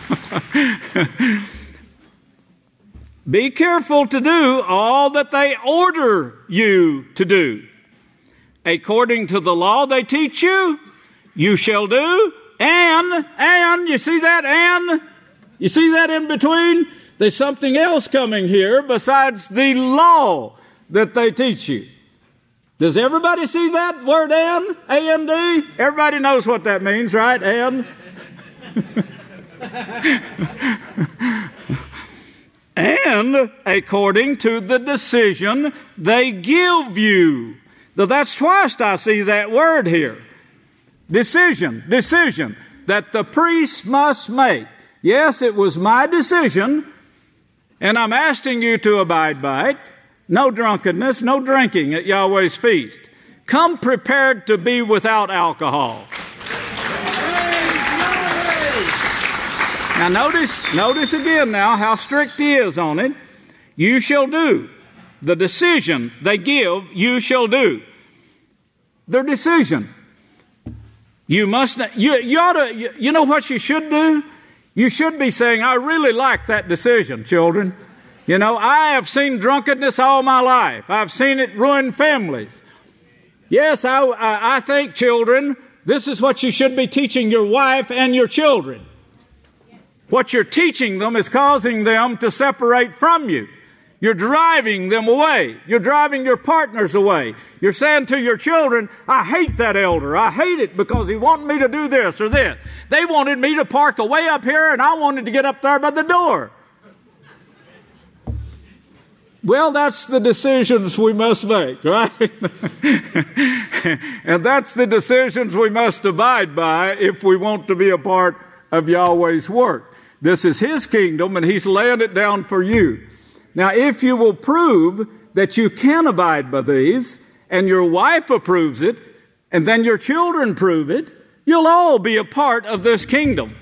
Be careful to do all that they order you to do. According to the law they teach you, you shall do. And, and, you see that and? You see that in between? There's something else coming here besides the law that they teach you. Does everybody see that word and? A N D? Everybody knows what that means, right? And? And according to the decision they give you. Now that's twice I see that word here. Decision, decision that the priest must make. Yes, it was my decision, and I'm asking you to abide by it. No drunkenness, no drinking at Yahweh's feast. Come prepared to be without alcohol. Now notice, notice again now how strict he is on it. you shall do. The decision they give, you shall do. Their decision. You must not, you, you ought to, you, you know what you should do? You should be saying, I really like that decision, children. You know, I have seen drunkenness all my life. I've seen it ruin families. Yes, I, I, I think, children, this is what you should be teaching your wife and your children. What you're teaching them is causing them to separate from you. You're driving them away. You're driving your partners away. You're saying to your children, I hate that elder. I hate it because he wanted me to do this or this. They wanted me to park away up here and I wanted to get up there by the door. Well, that's the decisions we must make, right? And that's the decisions we must abide by if we want to be a part of Yahweh's work. This is His kingdom and He's laying it down for you. Now, if you will prove that you can abide by these, and your wife approves it, and then your children prove it, you'll all be a part of this kingdom.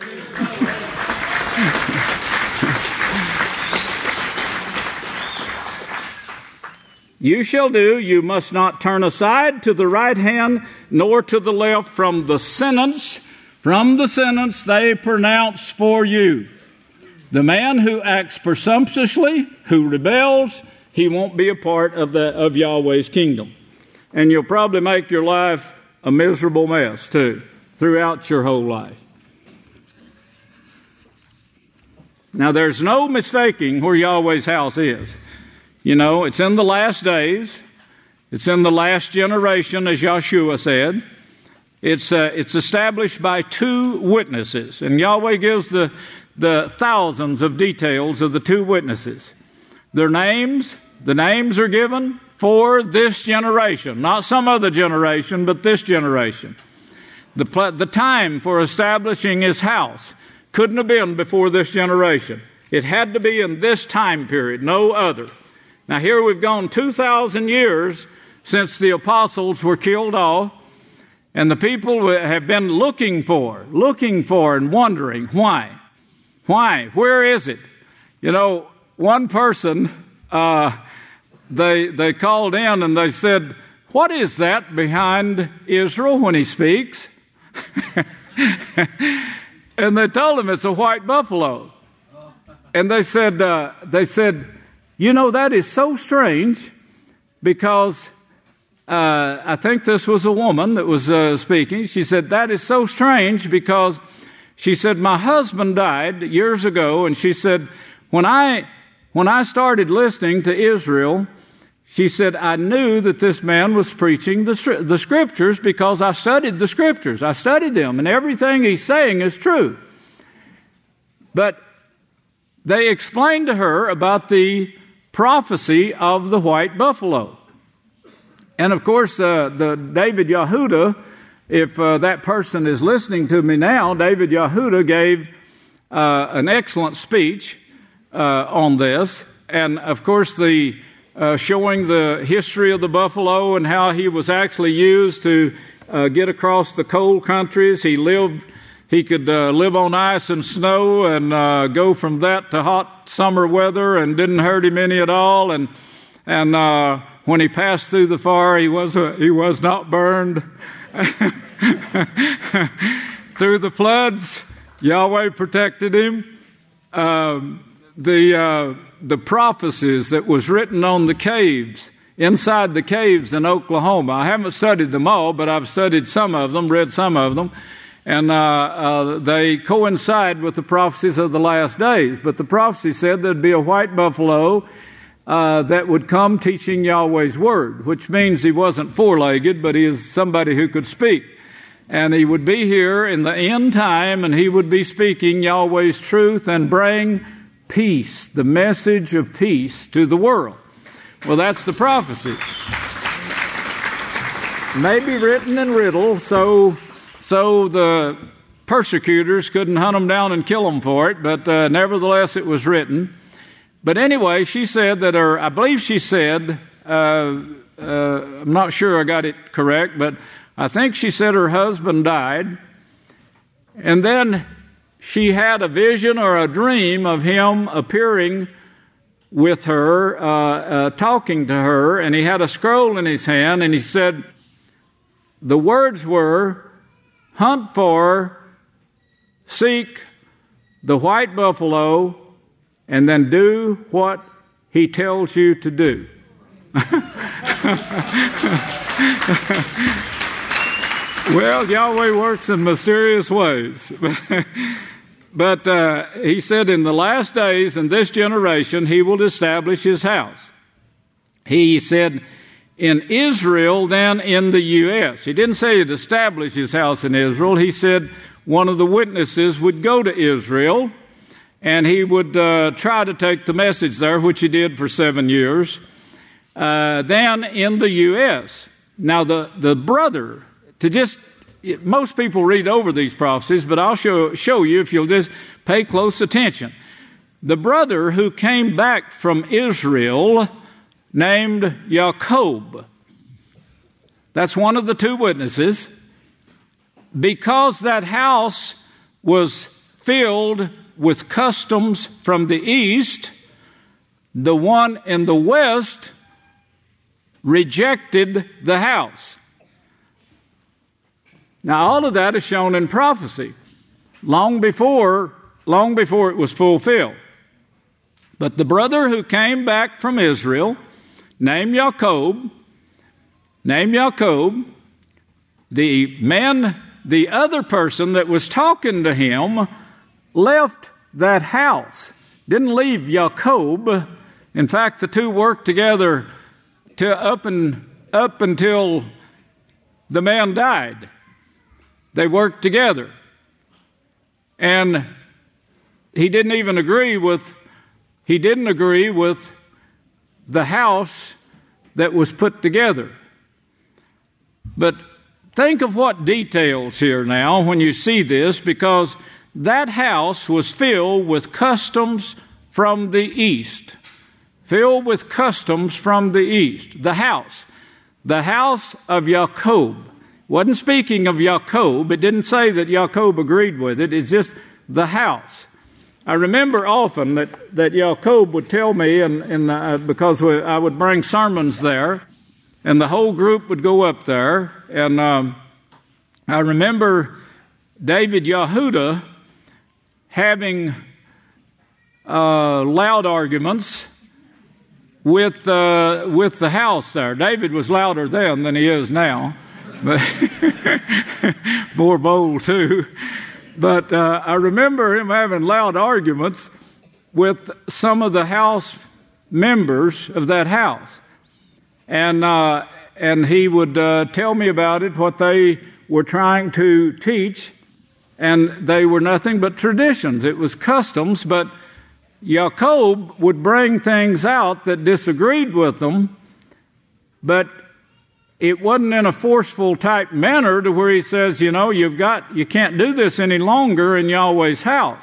You shall do, you must not turn aside to the right hand, nor to the left from the sentence, from the sentence they pronounce for you. The man who acts presumptuously, who rebels, he won't be a part of the of Yahweh's kingdom. And you'll probably make your life a miserable mess, too, throughout your whole life. Now, there's no mistaking where Yahweh's house is. You know, it's in the last days. It's in the last generation, as Yeshua said. It's uh, it's established by two witnesses. And Yahweh gives the the thousands of details of the two witnesses. Their names, the names are given for this generation, not some other generation, but this generation. The, the time for establishing His house couldn't have been before this generation. It had to be in this time period, no other. Now here we've gone two thousand years since the apostles were killed off, and the people have been looking for, looking for and wondering why. Why? Where is it? You know, one person, uh, they they called in and they said, what is that behind Israel when he speaks? And they told him it's a white buffalo. And they said, uh, they said, you know, that is so strange because uh, I think this was a woman that was uh, speaking. She said, that is so strange because she said, my husband died years ago, and she said, when I when I started listening to Israel, she said, I knew that this man was preaching the, the Scriptures because I studied the Scriptures. I studied them, and everything he's saying is true. But they explained to her about the prophecy of the white buffalo. And of course, uh, the David Yehuda, if uh, that person is listening to me now, David Yehuda gave uh, an excellent speech uh, on this. And of course, the uh, showing the history of the buffalo and how he was actually used to uh, get across the cold countries. He lived, he could uh, live on ice and snow and uh, go from that to hot summer weather and didn't hurt him any at all. And and uh, when he passed through the fire, he was uh, he was not burned. Through the floods, Yahweh protected him. Um, the uh, the prophecies that was written on the caves, inside the caves in Oklahoma. I haven't studied them all, but I've studied some of them, read some of them, and uh, uh, they coincide with the prophecies of the last days. But the prophecy said there'd be a white buffalo Uh, that would come teaching Yahweh's word, which means he wasn't four-legged, but he is somebody who could speak. And he would be here in the end time, and he would be speaking Yahweh's truth and bring peace, the message of peace to the world. Well, that's the prophecy. Maybe written in riddle, so so the persecutors couldn't hunt them down and kill them for it, but uh, nevertheless it was written. But anyway, she said that, or I believe she said, uh, uh, I'm not sure I got it correct, but I think she said her husband died. And then she had a vision or a dream of him appearing with her, uh, uh, talking to her, and he had a scroll in his hand, and he said, the words were, hunt for, seek the white buffalo, and then do what he tells you to do. Well, Yahweh works in mysterious ways. But uh, he said, in the last days, in this generation, he will establish his house. He said, in Israel, then in the U S He didn't say he'd establish his house in Israel. He said one of the witnesses would go to Israel, and he would uh, try to take the message there, which he did for seven years. Uh, then in the U S Now, the, the brother, to just, most people read over these prophecies, but I'll show, show you if you'll just pay close attention. The brother who came back from Israel named Jacob, that's one of the two witnesses, because that house was filled with customs from the east, the one in the west rejected the house. Now, all of that is shown in prophecy, long before, long before it was fulfilled. But the brother who came back from Israel, named Jacob, named Jacob, the man, the other person that was talking to him, left that house. Didn't leave Jacob. In fact, the two worked together to up and up until the man died. They worked together. And he didn't even agree with, he didn't agree with the house that was put together. But think of what details here now when you see this, because that house was filled with customs from the east. Filled with customs from the east. The house. The house of Jacob. Wasn't speaking of Jacob. It didn't say that Jacob agreed with it. It's just the house. I remember often that, that Jacob would tell me, and, and uh, because we, I would bring sermons there, and the whole group would go up there, and um, I remember David Yehuda having uh, loud arguments with uh, with the house there. David was louder then than he is now, but more bold too. But uh, I remember him having loud arguments with some of the house members of that house, and uh, and he would uh, tell me about it, what they were trying to teach, and they were nothing but traditions. It was customs, but Jacob would bring things out that disagreed with them, but it wasn't in a forceful type manner to where he says, you know, you've got, you can't do this any longer in Yahweh's house.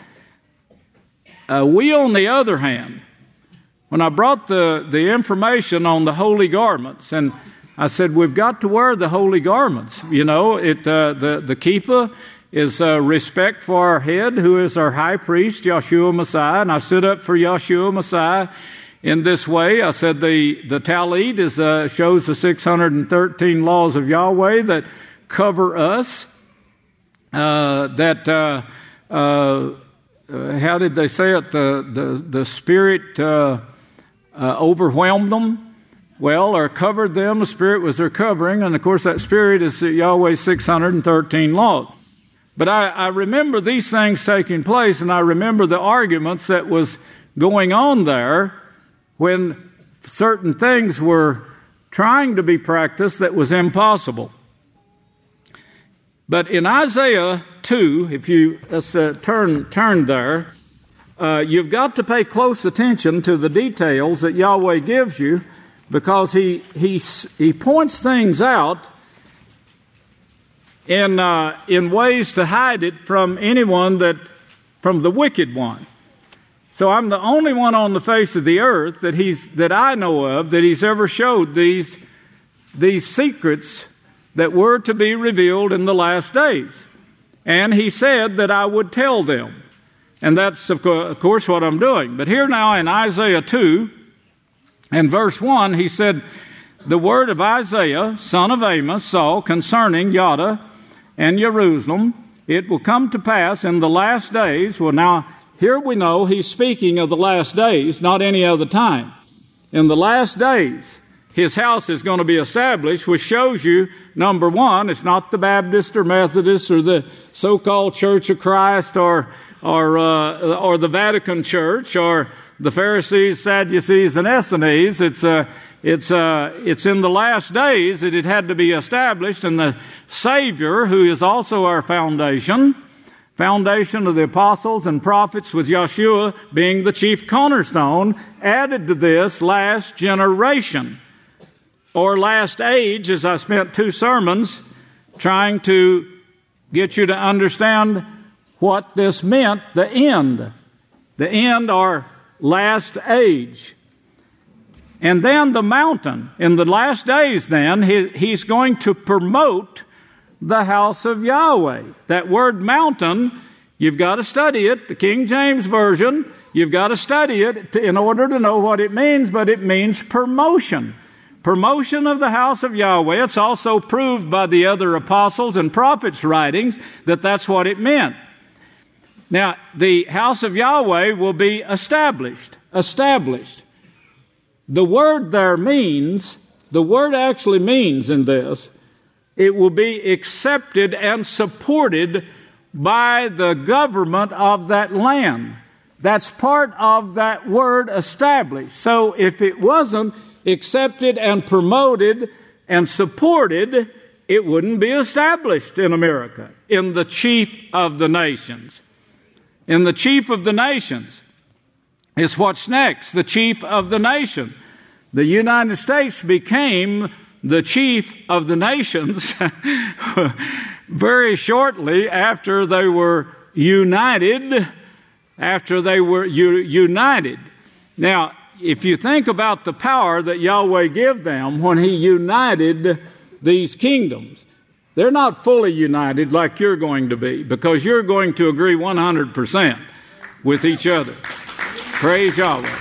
Uh, we, on the other hand, when I brought the, the information on the holy garments, and I said, we've got to wear the holy garments. You know, it uh, the, the kippah is uh, respect for our head, who is our high priest, Yahshua Messiah. And I stood up for Yahshua Messiah in this way. I said the, the Talmud is, uh, shows the six hundred thirteen laws of Yahweh that cover us. Uh, that, uh, uh, uh, how did they say it? The, the, the Spirit uh, uh, overwhelmed them. Well, or covered them. The Spirit was their covering. And, of course, that Spirit is Yahweh's six hundred thirteen laws. But I, I remember these things taking place, and I remember the arguments that was going on there when certain things were trying to be practiced that was impossible. But in Isaiah two, if you let's, uh, turn, turn there, uh, you've got to pay close attention to the details that Yahweh gives you, because he he he points things out in uh, in ways to hide it from anyone that from the wicked one. So I'm the only one on the face of the earth that he's that I know of that he's ever showed these these secrets that were to be revealed in the last days. And he said that I would tell them. And that's, of course, what I'm doing. But here now in Isaiah two, and verse one, he said, the word of Isaiah, son of Amos, saw concerning Judah and Jerusalem, it will come to pass in the last days. Well, now, here we know he's speaking of the last days, not any other time. In the last days, his house is going to be established, which shows you, number one, it's not the Baptist or Methodist or the so-called Church of Christ or or uh, or the Vatican Church or the Pharisees, Sadducees, and Essenes. It's uh, it's uh, it's in the last days that it had to be established, and the Savior, who is also our foundation, foundation of the apostles and prophets, with Yeshua being the chief cornerstone, added to this last generation, or last age, as I spent two sermons trying to get you to understand what this meant, the end. The end or last age. And then the mountain. In the last days then, he, he's going to promote the house of Yahweh. That word mountain, you've got to study it, the King James Version. You've got to study it to, in order to know what it means, but it means promotion. Promotion of the house of Yahweh. It's also proved by the other apostles and prophets' writings that that's what it meant. Now, the house of Yahweh will be established. Established. The word there means, the word actually means in this, it will be accepted and supported by the government of that land. That's part of that word established. So if it wasn't accepted and promoted and supported, it wouldn't be established in America, in the chief of the nations. In the chief of the nations is what's next, the chief of the nation. The United States became the chief of the nations very shortly after they were united, after they were u- united. Now, if you think about the power that Yahweh gave them when He united these kingdoms, they're not fully united like you're going to be, because you're going to agree one hundred percent with each other. Praise Yahweh.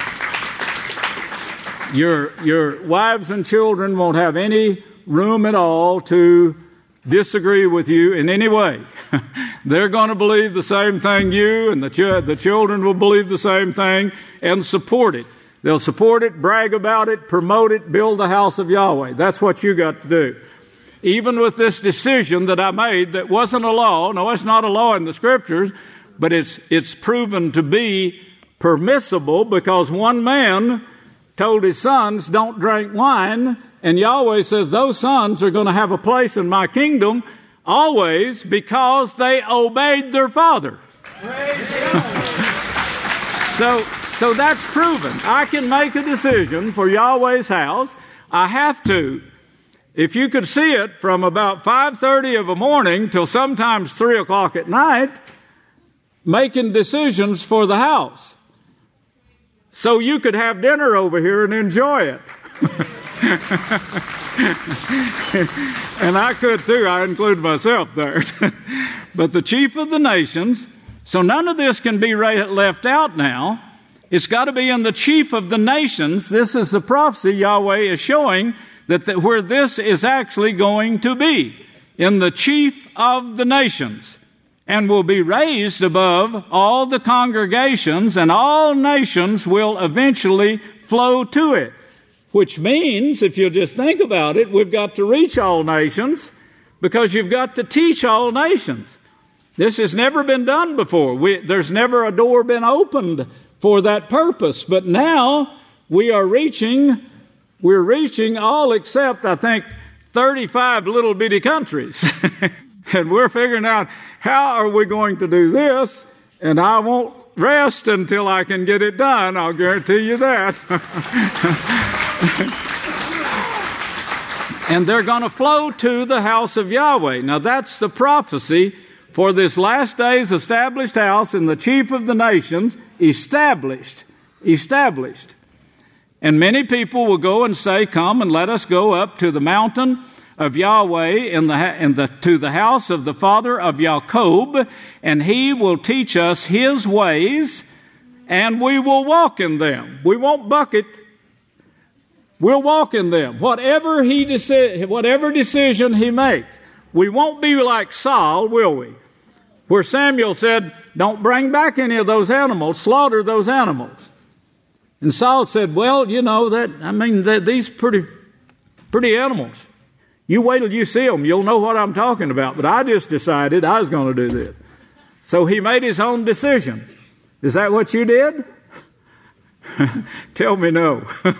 Your, your wives and children won't have any room at all to disagree with you in any way. They're going to believe the same thing you, and the, ch- the children will believe the same thing and support it. They'll support it, brag about it, promote it, build the house of Yahweh. That's what you got to do. Even with this decision that I made that wasn't a law, no, it's not a law in the Scriptures, but it's it's proven to be permissible because one man told his sons, don't drink wine, and Yahweh says those sons are going to have a place in my kingdom always because they obeyed their father. so, so that's proven. I can make a decision for Yahweh's house. I have to. If you could see it from about five thirty of the morning till sometimes three o'clock at night, making decisions for the house. So you could have dinner over here and enjoy it. And I could too. I include myself there. But the chief of the nations, so none of this can be left out now. It's got to be in the chief of the nations. This is the prophecy Yahweh is showing that the, where this is actually going to be, in the chief of the nations, and will be raised above all the congregations, and all nations will eventually flow to it. Which means, if you'll just think about it, we've got to reach all nations, because you've got to teach all nations. This has never been done before. We, there's never a door been opened for that purpose. But now we are reaching We're reaching all except, I think, thirty-five little bitty countries. And we're figuring out how are we going to do this, and I won't rest until I can get it done. I'll guarantee you that. And they're going to flow to the house of Yahweh. Now that's the prophecy for this last day's established house in the chief of the nations, established, established. And many people will go and say, come and let us go up to the mountain of Yahweh in the, in the, to the house of the father of Jacob, and he will teach us his ways, and we will walk in them. We won't bucket. We'll walk in them. Whatever he deci- whatever decision he makes. We won't be like Saul, will we? Where Samuel said, don't bring back any of those animals, slaughter those animals. And Saul said, well, you know, that I mean, that these pretty, pretty animals. You wait till you see them, you'll know what I'm talking about. But I just decided I was going to do this. So he made his own decision. Is that what you did? Tell me no.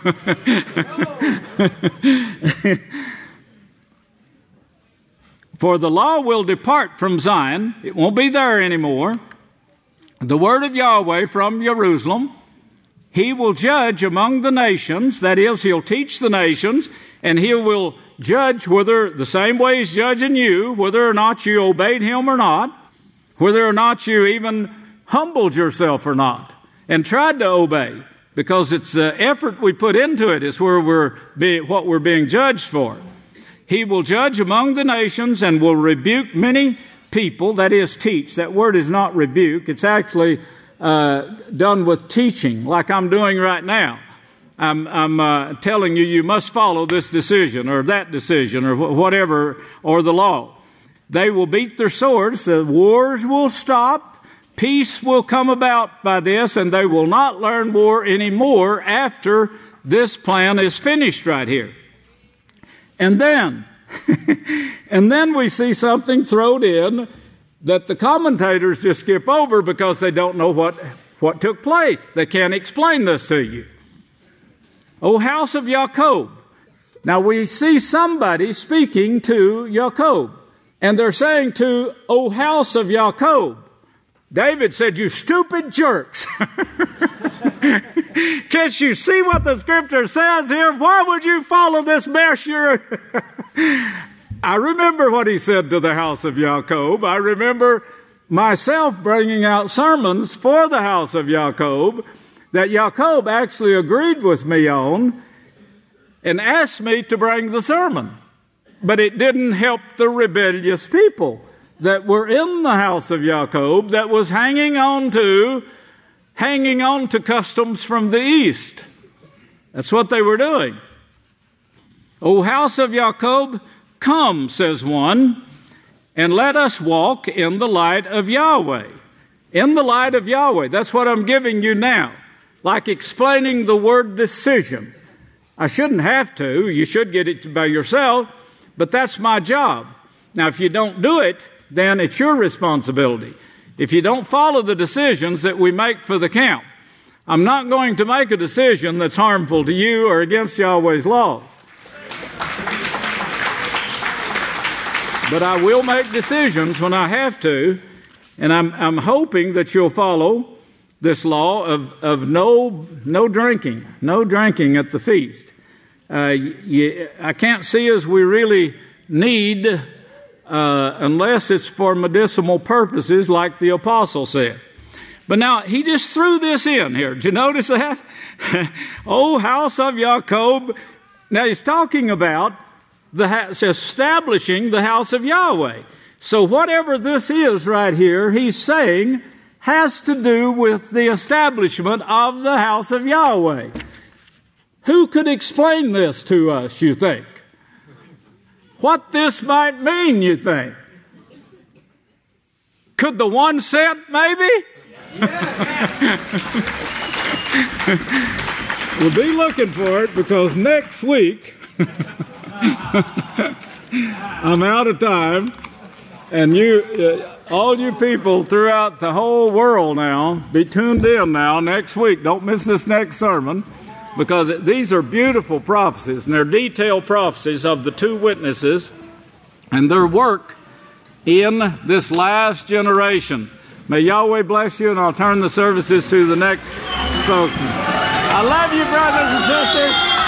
For the law will depart from Zion. It won't be there anymore. The word of Yahweh from Jerusalem. He will judge among the nations. That is, he'll teach the nations, and he will judge whether, the same way he's judging you, whether or not you obeyed him or not, whether or not you even humbled yourself or not, and tried to obey, because it's the effort we put into it is where we're be, what we're being judged for. He will judge among the nations and will rebuke many people. That is, teach. That word is not rebuke. It's actually uh, done with teaching, like I'm doing right now. I'm, I'm uh, telling you, you must follow this decision or that decision or wh- whatever, or the law. They will beat their swords. The wars will stop. Peace will come about by this, and they will not learn war anymore after this plan is finished right here. And then, and then we see something thrown in that the commentators just skip over because they don't know what, what took place. They can't explain this to you. O house of Jacob. Now we see somebody speaking to Jacob, and they're saying to, O house of Jacob. David said, you stupid jerks. Can't you see what the scripture says here? Why would you follow this mess? You're I remember what he said to the house of Jacob. I remember myself bringing out sermons for the house of Jacob that Jacob actually agreed with me on and asked me to bring the sermon. But it didn't help the rebellious people that were in the house of Jacob that was hanging on to hanging on to customs from the east. That's what they were doing. O house of Jacob, come, says one, and let us walk in the light of Yahweh. In the light of Yahweh. That's what I'm giving you now. Like explaining the word decision. I shouldn't have to. You should get it by yourself. But that's my job. Now, if you don't do it, then it's your responsibility. If you don't follow the decisions that we make for the camp, I'm not going to make a decision that's harmful to you or against Yahweh's laws. But I will make decisions when I have to, and I'm, I'm hoping that you'll follow this law of, of no, no drinking, no drinking at the feast. Uh, you, I can't see as we really need Uh, unless it's for medicinal purposes, like the apostle said. But now, he just threw this in here. Did you notice that? O house of Jacob. Now, he's talking about the ha- establishing the house of Yahweh. So whatever this is right here, he's saying, has to do with the establishment of the house of Yahweh. Who could explain this to us, you think? What this might mean, you think? Could the one set, maybe? We'll be looking for it because next week I'm out of time, and you, uh, all you people throughout the whole world now, be tuned in now next week. Don't miss this next sermon. Because these are beautiful prophecies, and they're detailed prophecies of the two witnesses and their work in this last generation. May Yahweh bless you, and I'll turn the services to the next spokesman. I love you, brothers and sisters.